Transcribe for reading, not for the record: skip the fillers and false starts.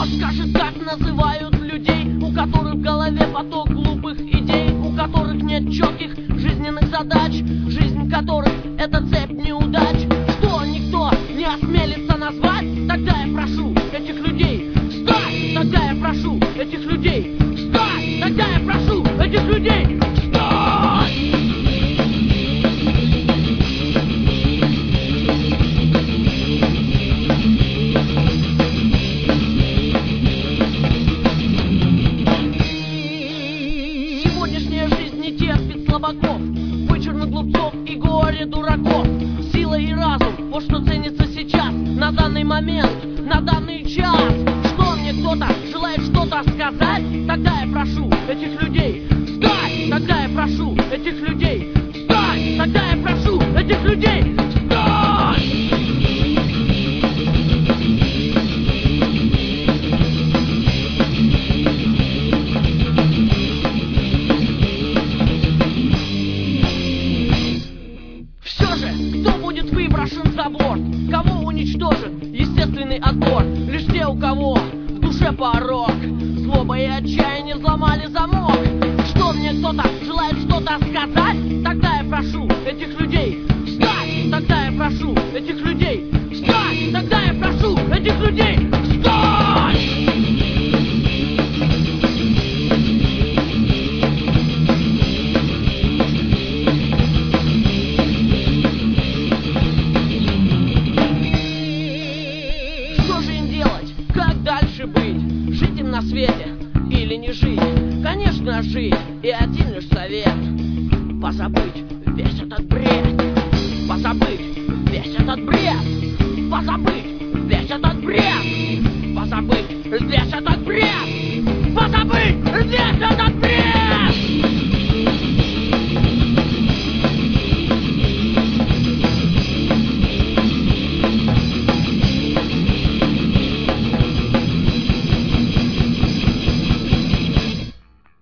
Кто скажет, как называют людей, у которых в голове поток глупых идей, у которых нет четких жизненных задач, жизнь которых — это цепь неудач? Что никто не осмелится назвать? Тогда я прошу этих людей встать! Тогда я прошу этих людей встать! Тогда я прошу этих людей встать! Сегодняшняя жизнь не терпит слабаков, вычурных глупцов и горе дураков. Сила и разум — вот что ценится сейчас, на данный момент, на данный час. Что мне кто-то желает что-то сказать? Тогда я прошу этих людей встать! Тогда я прошу этих людей встать! Тогда я прошу этих людей встать! Все же, кто будет выброшен за борт? Кого уничтожит естественный отбор? Лишь те, у кого в душе порок, злоба и отчаяние взломали замок. Что мне кто-то желает что-то сказать? Тогда я прошу этих людей встать! Тогда я прошу этих людей встать! Тогда я прошу этих людей встать! Что же им делать? Как дальше быть? Жить им на свете или не жить? Конечно, жить, и один лишь совет: позабыть весь этот бред. Позабыть весь этот бред. Позабыть весь этот бред. Позабыть весь этот бред. Позабыть весь этот бред.